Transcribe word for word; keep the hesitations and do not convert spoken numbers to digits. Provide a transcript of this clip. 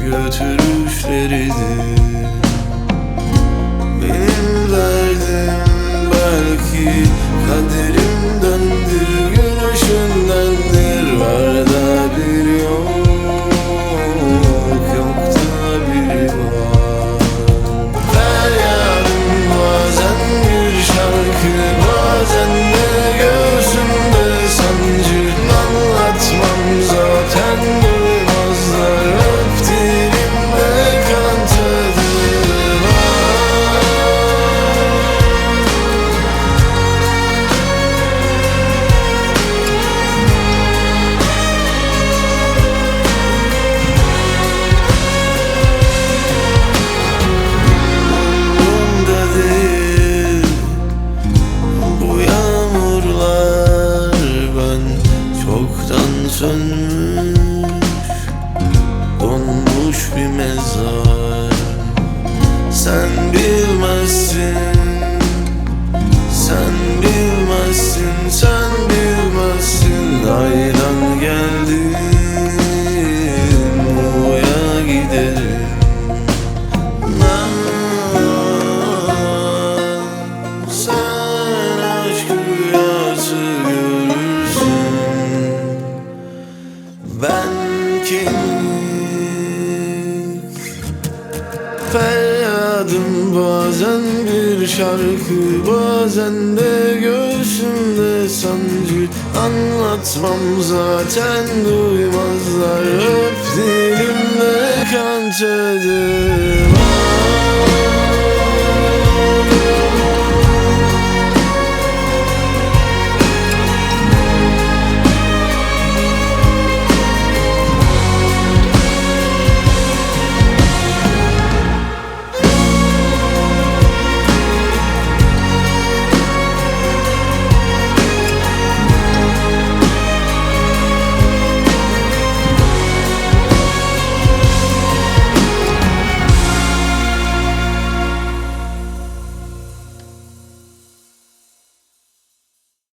götürüşleridir. Benim derdim belki kaderimdendir, gülüşündendir. Var da bir yok, yok da bir var. Feryadım bazen bir şarkı, bazen de göğsümde sancı. Anlatmam zaten duymazlar, öp dilimde kan tadı var. Umurumda değil bu yağmurlar, ben çoktan sönmüş, donmuş bir mezar. Sen bilmezsin, sen bilmezsin, sen bilmezsin. Aydan geldim, U'ya giderim. Ben, sen aşk rüyası görürsün. Ben kemik, feryadım bazen bir şarkı, bazen de göğsümde sancı. Anlatmam zaten duymazlar, öp dilimde kan tadı